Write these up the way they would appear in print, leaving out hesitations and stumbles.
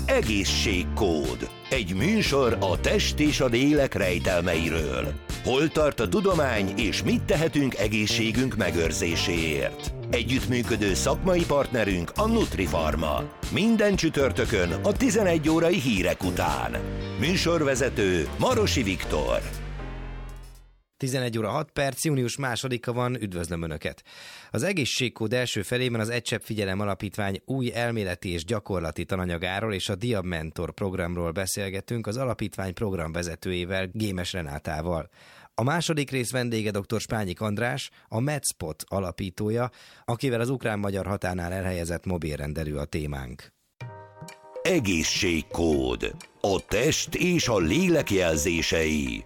Egészségkód. Egy műsor a test és a lélek rejtelmeiről. Hol tart a tudomány, és mit tehetünk egészségünk megőrzéséért? Együttműködő szakmai partnerünk a Nutrifarma. Minden csütörtökön a 11 órai hírek után. Műsorvezető Marosi Viktor. 11 óra 6 perc, június 2-a van, üdvözlöm Önöket! Az Egészségkód első felében az Egy Csepp Figyelem Alapítvány új elméleti és gyakorlati tananyagáról és a Diab Mentor programról beszélgetünk az alapítvány programvezetőjével, Gémes Renátával. A második rész vendége dr. Spányik András, a MedSpot alapítója, akivel az ukrán-magyar határnál elhelyezett mobilrendelő a témánk. Egészségkód. A test és a lélek jelzései.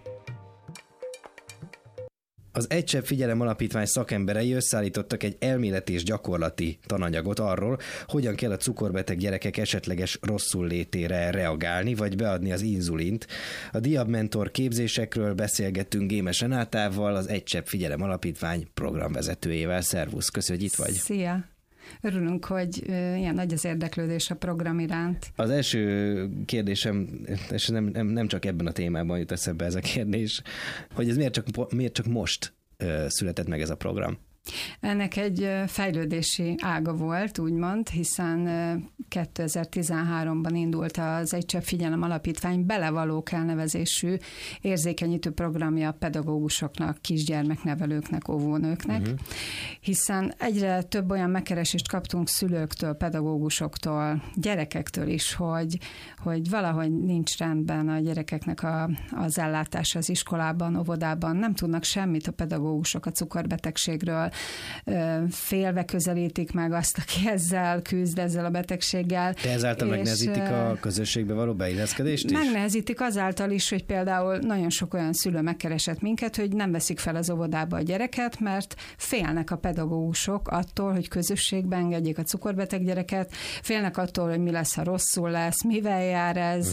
Az Egy Csepp Figyelem Alapítvány szakemberei összeállítottak egy elméleti és gyakorlati tananyagot arról, hogyan kell a cukorbeteg gyerekek esetleges rosszullétére reagálni, vagy beadni az inzulint. A Diab Mentor képzésekről beszélgettünk Gémes Renátával, az Egy Csepp Figyelem Alapítvány programvezetőjével. Szervusz, köszönjük, hogy itt vagy. Szia! Örülünk, hogy ilyen nagy az érdeklődés a program iránt. Az első kérdésem, és nem csak ebben a témában jut eszembe ez a kérdés, hogy ez miért csak most született meg ez a program? Ennek egy fejlődési ága volt, úgymond, hiszen 2013-ban indult az Egy Csepp Figyelem Alapítvány Belevalók elnevezésű érzékenyítő programja a pedagógusoknak, kisgyermeknevelőknek, óvónőknek, hiszen egyre több olyan megkeresést kaptunk szülőktől, pedagógusoktól, gyerekektől is, hogy valahogy nincs rendben a gyerekeknek az ellátása az iskolában, óvodában, nem tudnak semmit a pedagógusok a cukorbetegségről, félve közelítik meg azt, aki ezzel küzd, ezzel a betegséggel. De ezáltal megnehezítik a közösségbe való beilleszkedést is? Megnehezítik azáltal is, hogy például nagyon sok olyan szülő megkeresett minket, hogy nem veszik fel az óvodába a gyereket, mert félnek a pedagógusok attól, hogy közösségbe engedjék a cukorbeteg gyereket, félnek attól, hogy mi lesz, ha rosszul lesz, mivel jár ez,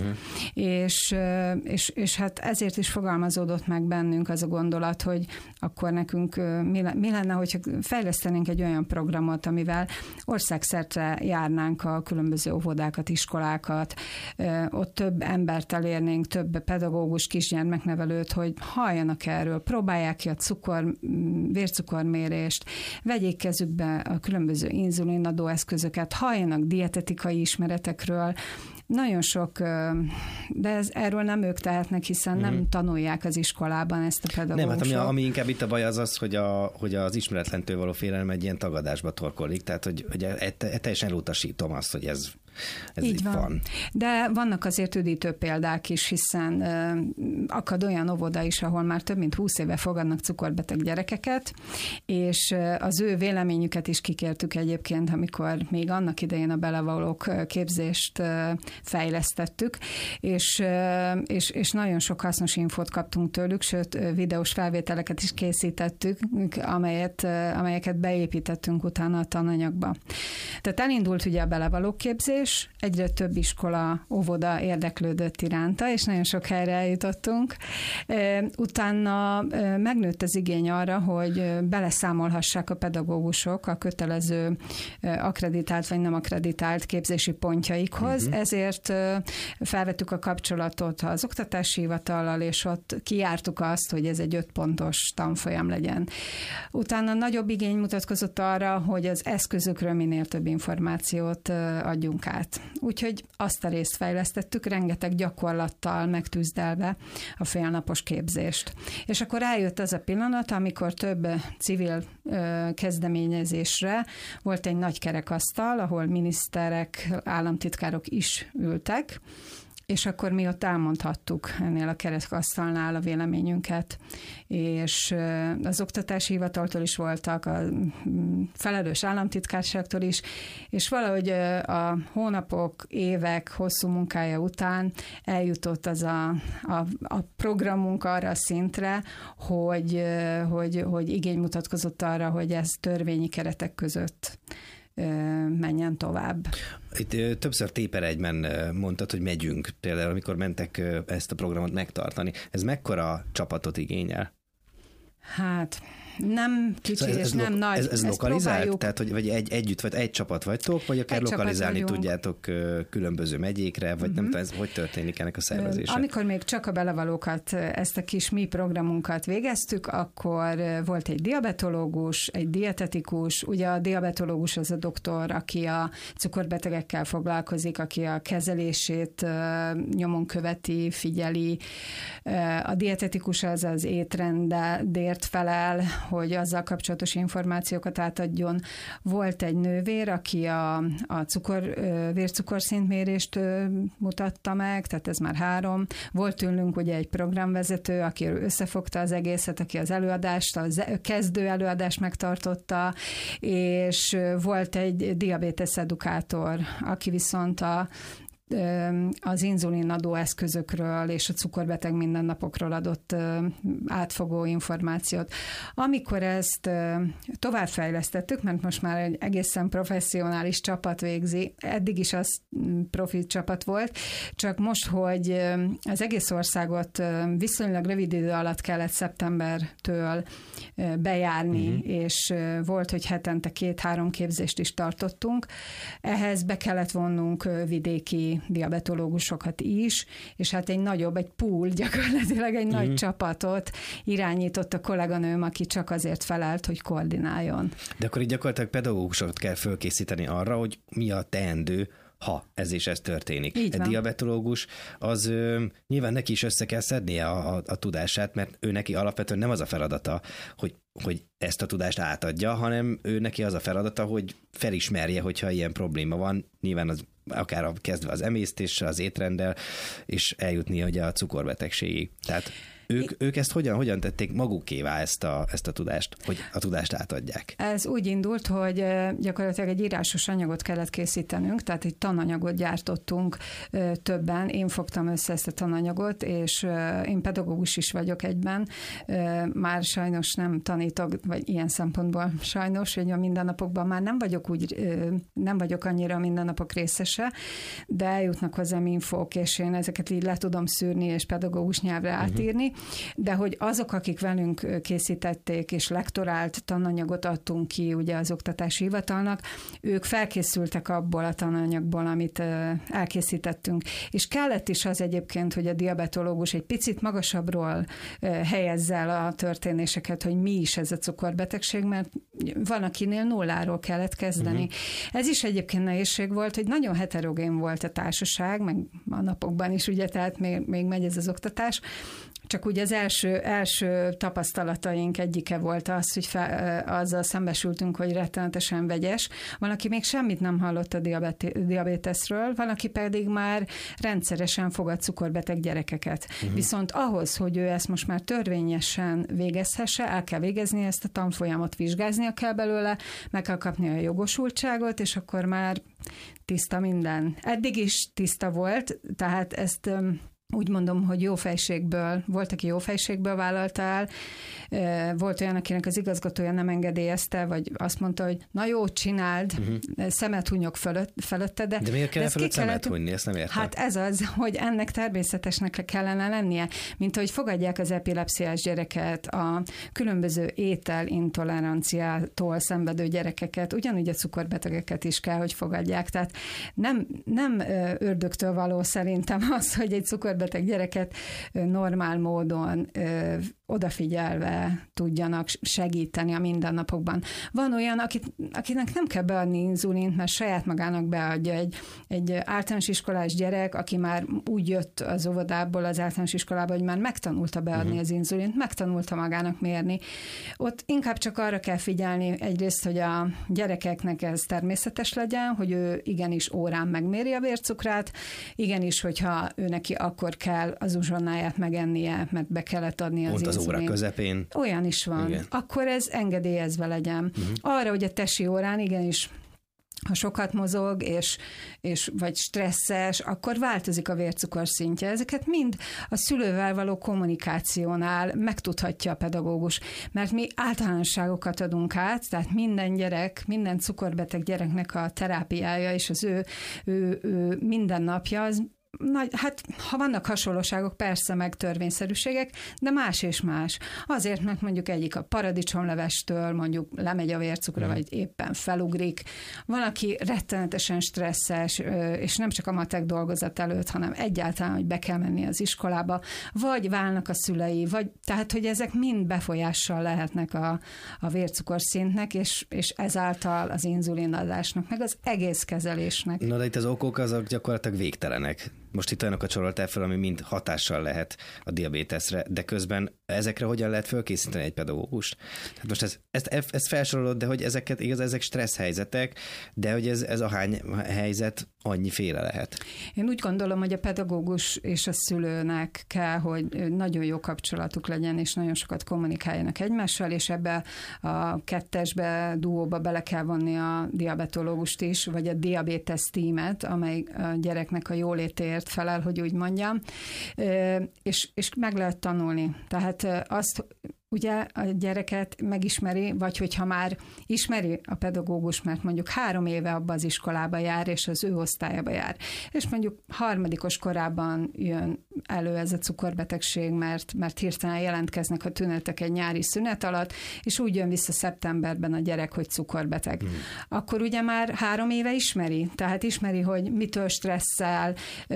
és hát ezért is fogalmazódott meg bennünk az a gondolat, hogy akkor nekünk mi lenne, hogyha fejlesztenénk egy olyan programot, amivel országszerte járnánk a különböző óvodákat, iskolákat, ott több embert elérnénk, több pedagógus, kisgyermeknevelőt, hogy halljanak erről, próbálják ki a vércukormérést, vegyék kezükbe a különböző inzulinadó eszközöket, halljanak dietetikai ismeretekről. Nagyon sok, de erről nem ők tehetnek, hiszen nem tanulják az iskolában ezt a pedagógusok. Nem, hát ami inkább itt a baj az, hogy az ismeretlentől való félelem egy ilyen tagadásba torkollik, tehát hogy teljesen elutasítom azt, hogy ez így van. De vannak azért üdítő példák is, hiszen akad olyan óvoda is, ahol már több mint 20 éve fogadnak cukorbeteg gyerekeket, és az ő véleményüket is kikértük egyébként, amikor még annak idején a belevalók képzést fejlesztettük, és nagyon sok hasznos infót kaptunk tőlük, sőt videós felvételeket is készítettük, amelyeket beépítettünk utána a tananyagba. Tehát elindult ugye a belevalók képzés, egyre több iskola, óvoda érdeklődött iránta, és nagyon sok helyre eljutottunk. Utána megnőtt az igény arra, hogy beleszámolhassák a pedagógusok a kötelező akkreditált vagy nem akkreditált képzési pontjaikhoz, ezért felvettük a kapcsolatot az oktatási hivatallal, és ott kijártuk azt, hogy ez egy 5 pontos tanfolyam legyen. Utána nagyobb igény mutatkozott arra, hogy az eszközökről minél több információt adjunk át. Úgyhogy azt a részt fejlesztettük, rengeteg gyakorlattal megtűzdelve a félnapos képzést. És akkor eljött az a pillanat, amikor több civil kezdeményezésre volt egy nagy kerekasztal, ahol miniszterek, államtitkárok is ültek, és akkor mi ott elmondhattuk ennél a kerekasztalnál a véleményünket, és az oktatási hivataltól is voltak, a felelős államtitkárságtól is, és valahogy a hónapok, évek hosszú munkája után eljutott az a programunk arra a szintre, hogy igény mutatkozott arra, hogy ez törvényi keretek között menjen tovább. Itt többször téperegyben mondtad, hogy megyünk, például amikor mentek ezt a programot megtartani. Ez mekkora csapatot igényel? Hát Nem kicsi, szóval és nem nagy. Ez lokalizált? Tehát, hogy vagy együtt, vagy egy csapat vagytok, vagy akár lokalizálni tudjátok különböző megyékre, vagy nem tudom, ez hogy történik ennek a szervezése? Amikor még csak a belevalókat, ezt a kis mi programunkat végeztük, akkor volt egy diabetológus, egy dietetikus, ugye a diabetológus az a doktor, aki a cukorbetegekkel foglalkozik, aki a kezelését nyomon követi, figyeli. A dietetikus az étrendért felel, hogy azzal kapcsolatos információkat átadjon. Volt egy nővér, aki a vércukorszintmérést mutatta meg, tehát ez már 3. Volt tőlünk ugye egy programvezető, aki összefogta az egészet, aki az előadást, a kezdő előadást megtartotta, és volt egy diabétesz edukátor, aki viszont az inzulinadó eszközökről és a cukorbeteg mindennapokról adott átfogó információt. Amikor ezt továbbfejlesztettük, mert most már egy egészen professzionális csapat végzi, eddig is az profi csapat volt, csak most, hogy az egész országot viszonylag rövid idő alatt kellett szeptembertől bejárni, és volt, hogy hetente 2-3 képzést is tartottunk, ehhez be kellett vonnunk vidéki diabetológusokat is, és hát egy pool, gyakorlatilag egy nagy csapatot irányított a kolléganőm, aki csak azért felelt, hogy koordináljon. De akkor így gyakorlatilag pedagógusokat kell fölkészíteni arra, hogy mi a teendő, ha ez és ez történik. Egy diabetológus, az nyilván neki is össze kell szednie a tudását, mert ő neki alapvetően nem az a feladata, hogy ezt a tudást átadja, hanem ő neki az a feladata, hogy felismerje, hogyha ilyen probléma van, nyilván az akár kezdve az emésztéssel, az étrenddel, és eljutni ugye a cukorbetegségig. Tehát ők ezt hogyan tették magukévá ezt a tudást, hogy a tudást átadják? Ez úgy indult, hogy gyakorlatilag egy írásos anyagot kellett készítenünk, tehát egy tananyagot gyártottunk többen. Én fogtam össze ezt a tananyagot, és én pedagógus is vagyok egyben. Már sajnos nem tanítok, vagy ilyen szempontból sajnos, hogy a mindennapokban már nem vagyok annyira a mindennapok részese, de eljutnak hozzám infók, és én ezeket így le tudom szűrni, és pedagógus nyelvre átírni. De hogy azok, akik velünk készítették, és lektorált tananyagot adtunk ki ugye az oktatási hivatalnak, ők felkészültek abból a tananyagból, amit elkészítettünk. És kellett is az egyébként, hogy a diabetológus egy picit magasabbról helyezze el a történéseket, hogy mi is ez a cukorbetegség, mert van, akinél nulláról kellett kezdeni. Ez is egyébként nehézség volt, hogy nagyon heterogén volt a társaság, meg a napokban is, ugye, tehát még megy ez az oktatás. Csak ugye az első tapasztalataink egyike volt az, hogy azzal szembesültünk, hogy rettenetesen vegyes. Van, aki még semmit nem hallott a diabéteszről, van, aki pedig már rendszeresen fogad cukorbeteg gyerekeket. Viszont ahhoz, hogy ő ezt most már törvényesen végezhesse, el kell végezni ezt a tanfolyamot, vizsgáznia kell belőle, meg kell kapni a jogosultságot, és akkor már tiszta minden. Eddig is tiszta volt, tehát ezt úgy mondom, hogy jó fejségből, volt, aki jó fejségből vállalta el, volt olyan, akinek az igazgatója nem engedélyezte, vagy azt mondta, hogy na jó, csináld, szemet hunyok fölötte, de miért kell fölött szemet hunyni, ezt nem értem. Hát ez az, hogy ennek természetesnek kellene lennie, mint hogy fogadják az epilepsziás gyereket, a különböző ételintoleranciától szenvedő gyerekeket, ugyanúgy a cukorbetegeket is kell, hogy fogadják. Tehát nem ördögtől való szerintem az, hogy egy cukorbeteg gyereket normál módon odafigyelve tudjanak segíteni a mindennapokban. Van olyan, akinek nem kell beadni inzulint, mert saját magának beadja egy általános iskolás gyerek, aki már úgy jött az óvodából, az általános iskolába, hogy már megtanulta beadni az inzulint, megtanulta magának mérni. Ott inkább csak arra kell figyelni egyrészt, hogy a gyerekeknek ez természetes legyen, hogy ő igenis órán megméri a vércukrát, igenis, hogyha ő neki akkor kell az uzsonnáját megennie, mert be kellett adni az inzulint. Az óra közepén. Olyan is van. Igen. Akkor ez engedélyezve legyen. Arra, hogy a tesi órán igenis, ha sokat mozog, és vagy stresszes, akkor változik a vércukor szintje. Ezeket mind a szülővel való kommunikációnál megtudhatja a pedagógus, mert mi általánosságokat adunk át, tehát minden cukorbeteg gyereknek a terápiája és az ő mindennapja hát ha vannak hasonlóságok, persze, meg törvényszerűségek, de más és más. Azért, mert mondjuk egyik a paradicsomlevestől mondjuk lemegy a vércukra, vagy éppen felugrik. Van, aki rettenetesen stresszes, és nem csak a matek dolgozat előtt, hanem egyáltalán, hogy be kell menni az iskolába, vagy válnak a szülei, vagy tehát, hogy ezek mind befolyással lehetnek a vércukorszintnek, és ezáltal az inzulinadásnak, meg az egész kezelésnek. Na, de itt az okok azok gyakorlatilag végtelenek. Most itt olyanokat soroltál fel, ami mind hatással lehet a diabéteszre, de közben ezekre hogyan lehet fölkészíteni egy pedagógust? Hát most ezt felsorolod, de hogy ezek stressz helyzetek, de hogy ez a hány helyzet annyiféle lehet? Én úgy gondolom, hogy a pedagógus és a szülőnek kell, hogy nagyon jó kapcsolatuk legyen, és nagyon sokat kommunikáljanak egymással, és ebbe a kettesbe, duóba bele kell vonni a diabetológust is, vagy a diabétesz tímet, amely a gyereknek a jólétért felel, hogy úgy mondjam, és meg lehet tanulni. Tehát azt ugye a gyereket megismeri, vagy hogyha már ismeri a pedagógus, mert mondjuk 3 éve abba az iskolába jár, és az ő osztályába jár. És mondjuk 3. korában jön elő ez a cukorbetegség, mert hirtelen jelentkeznek a tünetek egy nyári szünet alatt, és úgy jön vissza szeptemberben a gyerek, hogy cukorbeteg. Akkor ugye már 3 éve ismeri, tehát ismeri, hogy mitől stresszel,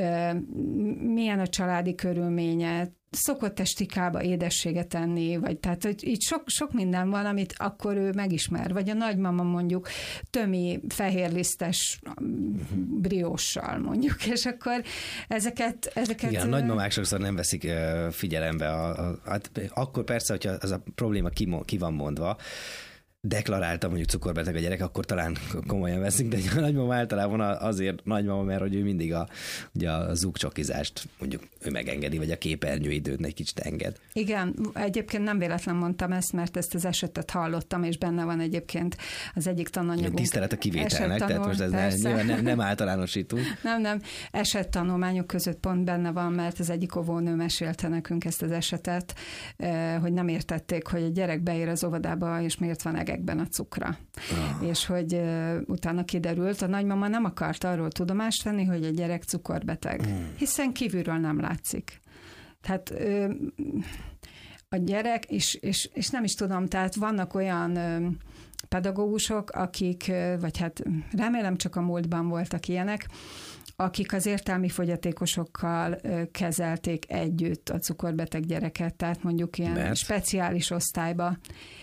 milyen a családi körülménye, szokott estikába édességet enni, vagy tehát, hogy így sok minden van, amit akkor ő megismer. Vagy a nagymama mondjuk tömi fehérlisztes brióssal mondjuk, és akkor ezeket... Igen, a nagymamák sokszor nem veszik figyelembe. Hát akkor persze, hogyha az a probléma ki van mondva, deklaráltam, mondjuk cukorbeteg a gyerek, akkor talán komolyan veszik, de a nagymama általában azért nagymama, mert hogy ő mindig ugye a zúgcsokizást mondjuk ő megengedi, vagy a képernyőidőt egy kicsit enged. Igen, egyébként nem véletlen mondtam ezt, mert ezt az esetet hallottam, és benne van egyébként az egyik tananyagunk. Tisztelet a kivételnek, tehát most ez nyilván nem általánosítunk. Nem, esettanulmányok között pont benne van, mert az egyik óvónő mesélte nekünk ezt az esetet, hogy nem értették, hogy a gyerek beér az óvodába, és miért van egekben a cukra. És hogy utána kiderült, a nagymama nem akart arról tudomást venni, hogy a gyerek cukorbeteg, hiszen kívülről nem látszik. Tehát a gyerek, és nem is tudom, tehát vannak olyan pedagógusok, akik, vagy hát remélem csak a múltban voltak ilyenek, akik az értelmi fogyatékosokkal kezelték együtt a cukorbeteg gyereket, tehát mondjuk ilyen speciális osztályba.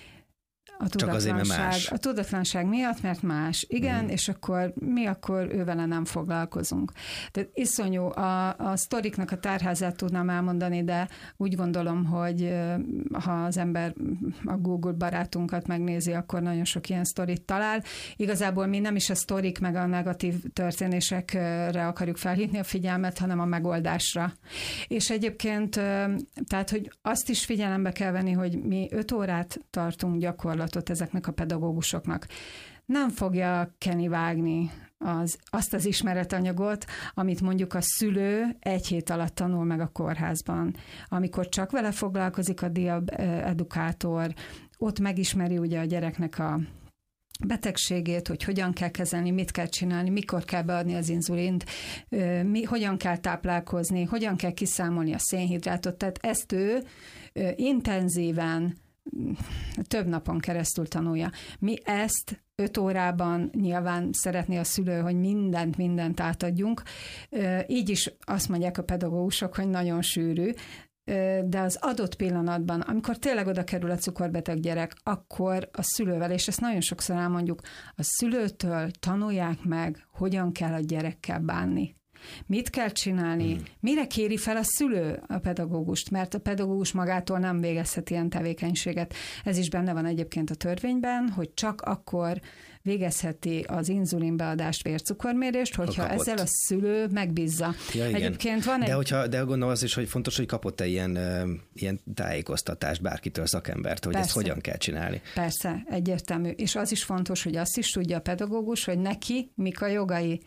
A tudatlanság miatt, mert más. Igen, és akkor mi akkor ővele nem foglalkozunk. Tehát iszonyú, a sztoriknak a tárházát tudnám elmondani, de úgy gondolom, hogy ha az ember a Google barátunkat megnézi, akkor nagyon sok ilyen sztorit talál. Igazából mi nem is a sztorik meg a negatív történésekre akarjuk felhívni a figyelmet, hanem a megoldásra. És egyébként, tehát, hogy azt is figyelembe kell venni, hogy mi 5 órát tartunk gyakorlatilag ezeknek a pedagógusoknak. Nem fogja vágni azt az ismeretanyagot, amit mondjuk a szülő 1 hét alatt tanul meg a kórházban. Amikor csak vele foglalkozik a diabedukátor, ott megismeri ugye a gyereknek a betegségét, hogy hogyan kell kezelni, mit kell csinálni, mikor kell beadni az inzulint, hogyan kell táplálkozni, hogyan kell kiszámolni a szénhidrátot. Tehát ezt ő intenzíven több napon keresztül tanulja. Mi ezt 5 órában nyilván szeretné a szülő, hogy mindent átadjunk. Így is azt mondják a pedagógusok, hogy nagyon sűrű, de az adott pillanatban, amikor tényleg oda kerül a cukorbeteg gyerek, akkor a szülővel, és ezt nagyon sokszor elmondjuk, a szülőtől tanulják meg, hogyan kell a gyerekkel bánni. Mit kell csinálni? Mire kéri fel a szülő a pedagógust? Mert a pedagógus magától nem végezhet ilyen tevékenységet. Ez is benne van egyébként a törvényben, hogy csak akkor végezheti az inzulinbeadást, vércukormérést, hogyha ezzel a szülő megbízza. Ja, egyébként van de gondolom az is, hogy fontos, hogy kapott-e ilyen tájékoztatást bárkitől, szakembert, hogy ezt hogyan kell csinálni. Persze, egyértelmű. És az is fontos, hogy azt is tudja a pedagógus, hogy neki mik a jogai.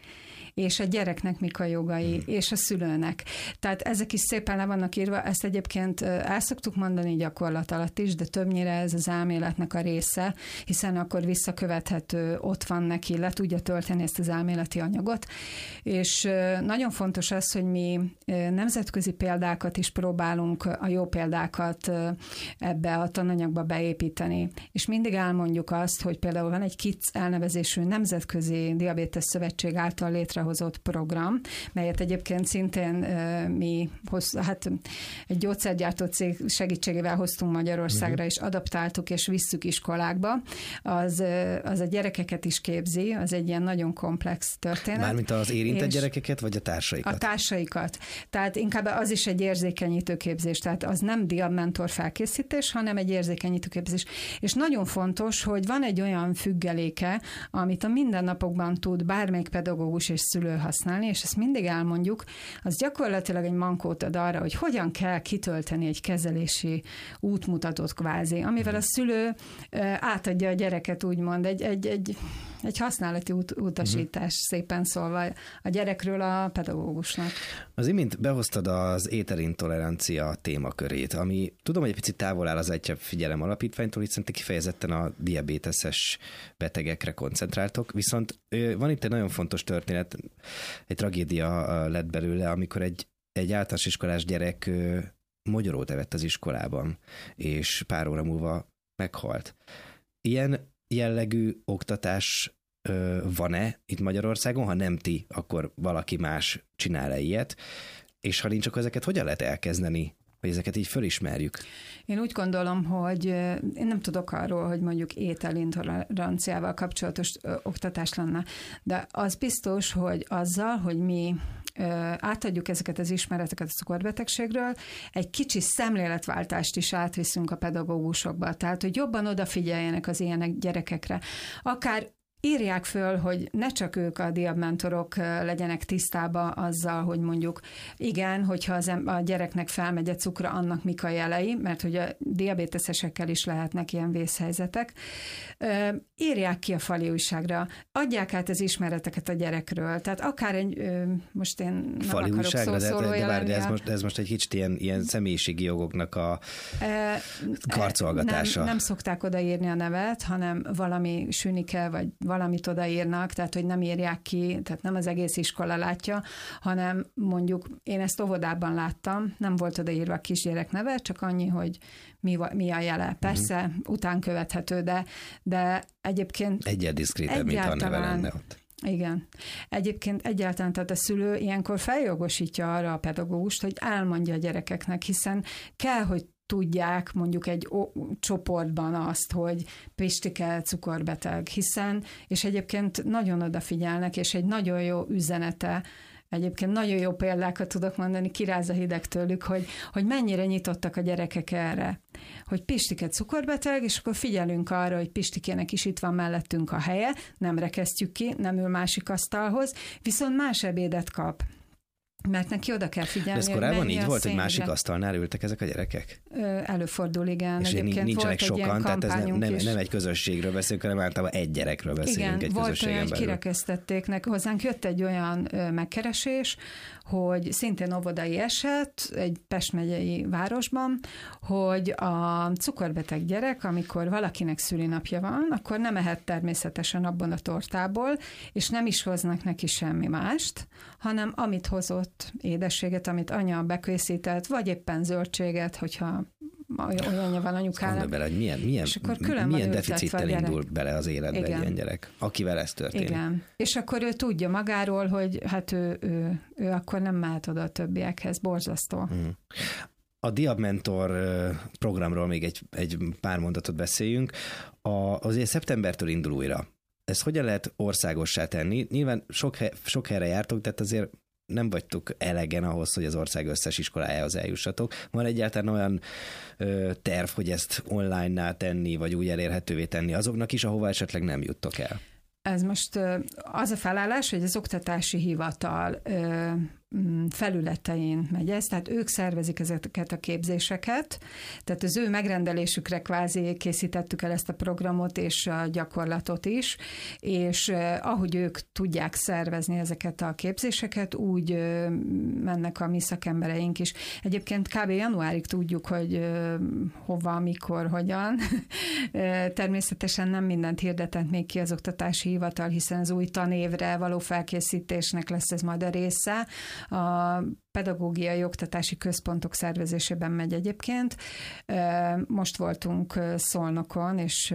és a gyereknek mik a jogai, és a szülőnek. Tehát ezek is szépen le vannak írva, ezt egyébként el szoktuk mondani gyakorlat alatt is, de többnyire ez az elméletnek a része, hiszen akkor visszakövethető, ott van neki, le tudja tölteni ezt az elméleti anyagot, és nagyon fontos az, hogy mi nemzetközi példákat is próbálunk, a jó példákat ebbe a tananyagba beépíteni. És mindig elmondjuk azt, hogy például van egy KIDS elnevezésű Nemzetközi Diabétesz Szövetség által létrehozott program, melyet egyébként szintén mi egy gyógyszergyártó cég segítségével hoztunk Magyarországra, és adaptáltuk, és visszük iskolákba. Az a gyerekeket is képzi, az egy ilyen nagyon komplex történet. Mármint az érintett gyerekeket, vagy a társaikat? A társaikat. Tehát inkább az is egy érzékenyítő képzés, tehát az nem diabmentor felkészítés, hanem egy érzékenyítő képzés. És nagyon fontos, hogy van egy olyan függeléke, amit a mindennapokban tud bármelyik pedagógus és szülő használni, és ezt mindig elmondjuk, az gyakorlatilag egy mankót ad arra, hogy hogyan kell kitölteni egy kezelési útmutatót kvázi, amivel a szülő átadja a gyereket, úgymond egy használati utasítás, szépen szólva a gyerekről a pedagógusnak. Az imént behoztad az ételintolerancia témakörét, ami tudom, hogy egy picit távol áll az Egy Figyelem Alapítványtól, hiszen te kifejezetten a diabéteses betegekre koncentráltok, viszont van itt egy nagyon fontos történet, egy tragédia lett belőle, amikor egy általános iskolás gyerek mogyorót evett az iskolában, és pár óra múlva meghalt. Ilyen jellegű oktatás van-e itt Magyarországon? Ha nem ti, akkor valaki más csinál-e ilyet? És ha nincs, akkor ezeket hogyan lehet elkezdeni, hogy ezeket így fölismerjük? Én úgy gondolom, hogy én nem tudok arról, hogy mondjuk ételintoleranciával kapcsolatos oktatás lenne, de az biztos, hogy azzal, hogy mi átadjuk ezeket az ismereteket a cukorbetegségről, egy kicsi szemléletváltást is átviszünk a pedagógusokba, tehát hogy jobban odafigyeljenek az ilyen gyerekekre. Akár írják föl, hogy ne csak ők a diabmentorok legyenek tisztában azzal, hogy mondjuk igen, hogyha a gyereknek felmegy a cukra, annak mik a jelei, mert hogy a diabéteszesekkel is lehetnek ilyen vészhelyzetek. Írják ki a fali újságra, adják át az ismereteket a gyerekről, tehát akár egy, most én nem fali akarok újságra, szószólója lenni. Ez most egy kicsit ilyen személyiségi jogoknak a karcolgatása. Nem szokták odaírni a nevet, hanem valami sünike, vagy valamit odaírnak, tehát hogy nem írják ki, tehát nem az egész iskola látja, hanem mondjuk én ezt óvodában láttam, nem volt odaírva a kisgyerek neve, csak annyi, hogy mi a jele. Persze, után követhető, de egyébként egyet diszkrétebb, mint a neve lenne ott. Igen. Egyébként egyáltalán, tehát a szülő ilyenkor feljogosítja arra a pedagógust, hogy elmondja a gyerekeknek, hiszen kell, hogy tudják mondjuk egy csoportban azt, hogy Pistike cukorbeteg, hiszen, és egyébként nagyon odafigyelnek, és egy nagyon jó üzenete, egyébként nagyon jó példákat tudok mondani, kiráz a hideg tőlük, hogy mennyire nyitottak a gyerekek erre, hogy Pistike cukorbeteg, és akkor figyelünk arra, hogy Pistikének is itt van mellettünk a helye, nem rekesztjük ki, nem ül másik asztalhoz, viszont más ebédet kap. Mert neki oda kell figyelni. De ez korábban így volt, hogy másik asztalnál ültek ezek a gyerekek? Előfordul, igen. És egyébként nincsenek sokan, tehát ez nem egy közösségről beszélünk, hanem általában egy gyerekről beszélünk, egy közösségen belül. Igen, volt olyan, hogy kirekesztették. Hozzánk jött egy olyan megkeresés, hogy szintén óvodai eset egy Pest megyei városban, hogy a cukorbeteg gyerek, amikor valakinek szülinapja van, akkor nem ehet természetesen abban a tortából, és nem is hoznak neki semmi mást, hanem amit hozott, édességet, amit anya bekészített, vagy éppen zöldséget, hogyha olyanja van anyukának. Gondolj bele, hogy milyen deficittel indul bele az életbe egy ilyen gyerek, akivel ez történik. Igen. És akkor ő tudja magáról, hogy hát ő akkor nem mehet oda a többiekhez. Borzasztó. A Diabmentor programról még egy pár mondatot beszéljünk. Azért szeptembertől indul újra. Ezt hogyan lehet országossá tenni? Nyilván sok helyre jártok, tehát azért nem vagytok elegen ahhoz, hogy az ország összes iskolájához eljussatok. Van egyáltalán olyan terv, hogy ezt online-nál tenni, vagy úgy elérhetővé tenni azoknak is, ahova esetleg nem juttok el? Ez most az a felállás, hogy az oktatási hivatal felületein megy ez, tehát ők szervezik ezeket a képzéseket, tehát az ő megrendelésükre kvázi készítettük el ezt a programot és a gyakorlatot is, és ahogy ők tudják szervezni ezeket a képzéseket, úgy mennek a mi szakembereink is. Egyébként kb. Januárig tudjuk, hogy hova, mikor, hogyan. Természetesen nem mindent hirdetett még ki az Oktatási Hivatal, hiszen az új tanévre való felkészítésnek lesz ez majd a része. A pedagógiai oktatási központok szervezésében megy egyébként. Most voltunk Szolnokon, és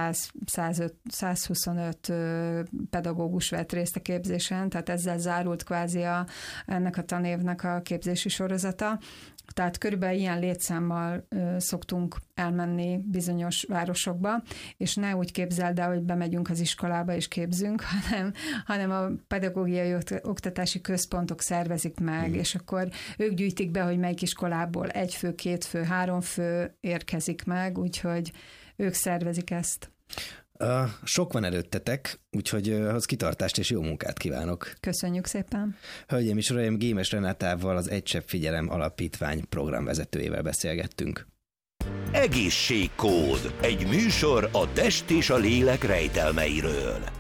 125 pedagógus vett részt a képzésen, tehát ezzel zárult kvázi ennek a tanévnek a képzési sorozata. Tehát körülbelül ilyen létszámmal szoktunk elmenni bizonyos városokba, és ne úgy képzeld el, hogy bemegyünk az iskolába és képzünk, hanem a pedagógiai oktatási központok szervezik meg, és akkor ők gyűjtik be, hogy melyik iskolából 1 fő, 2 fő, 3 fő érkezik meg, úgyhogy ők szervezik ezt. Sok van előttetek, úgyhogy ahhoz kitartást és jó munkát kívánok. Köszönjük szépen. Hölgyeim és uraim, Gémes Renátával, az Egy Csepp Figyelem Alapítvány programvezetőjével beszélgettünk. Egészségkód. Egy műsor a test és a lélek rejtelmeiről.